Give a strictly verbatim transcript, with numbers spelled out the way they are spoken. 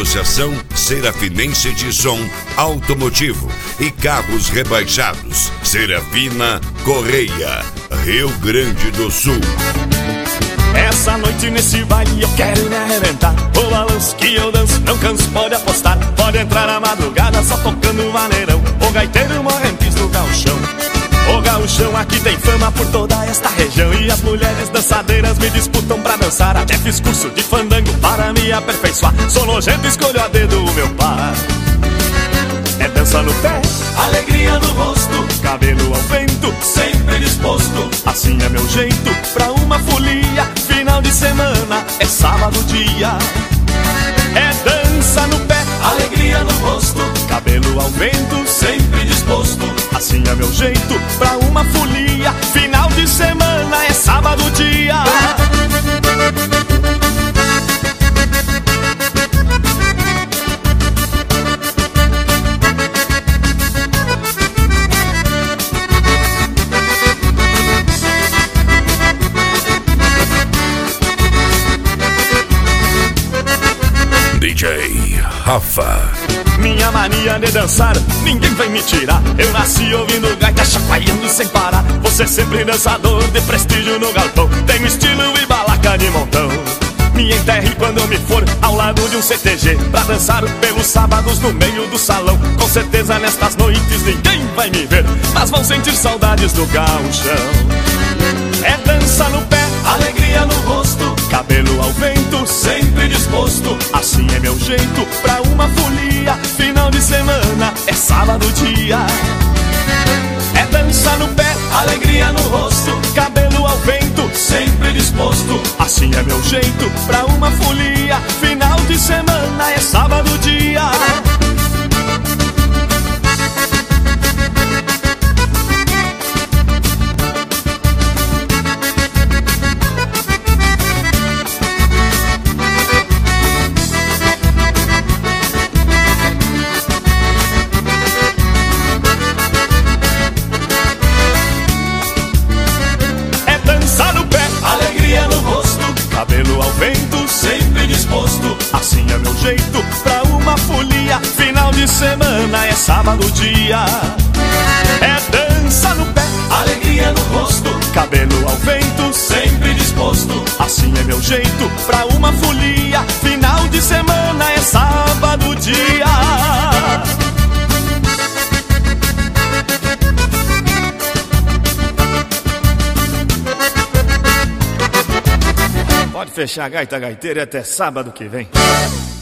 Associação Serafinense de Som Automotivo e Carros Rebaixados. Serafina Correia, Rio Grande do Sul. Essa noite nesse baile eu quero me arrebentar. O balanço que eu danço não canso, pode apostar. Pode entrar na madrugada só tocando maneirão. O gaiteiro morrentes do gauchão. O gauchão aqui tem fama por toda esta região. E as mulheres dançadeiras me disputam pra dançar. Até fiz curso de fandango para me aperfeiçoar. Sou nojento, escolho a dedo o meu par. É dança no pé, alegria no rosto, cabelo ao vento, sempre disposto. Assim é meu jeito pra uma folia. Final de semana é sábado dia. É dança no pé, alegria no rosto, cabelo ao vento, sempre disposto. Assim é meu jeito pra uma folia. Final de semana é sábado dia. D J Rafa. Minha mania de dançar, ninguém vai me tirar. Eu nasci ouvindo gaita, chacoalhando sem parar. Você sempre dançador de prestígio no galpão. Tenho estilo e balaca de montão. Me enterre quando eu me for ao lado de um C T G pra dançar pelos sábados no meio do salão. Com certeza nestas noites ninguém vai me ver, mas vão sentir saudades do gauchão. É dança no pé, alegria no rosto, cabelo ao vento, sempre disposto. Assim é meu jeito pra uma folia. Final de semana é sábado dia. É dança no pé, alegria no rosto, cabelo ao vento, sempre disposto. Assim é meu jeito pra uma folia. Final de semana é sábado dia. Cabelo ao vento, sempre disposto. Assim é meu jeito pra uma folia. Final de semana é sábado dia. É dança no pé, alegria no rosto, cabelo ao vento, sempre disposto. Assim é meu jeito pra uma folia. Final de semana é sábado dia. Pode fechar a gaita gaiteira até sábado que vem.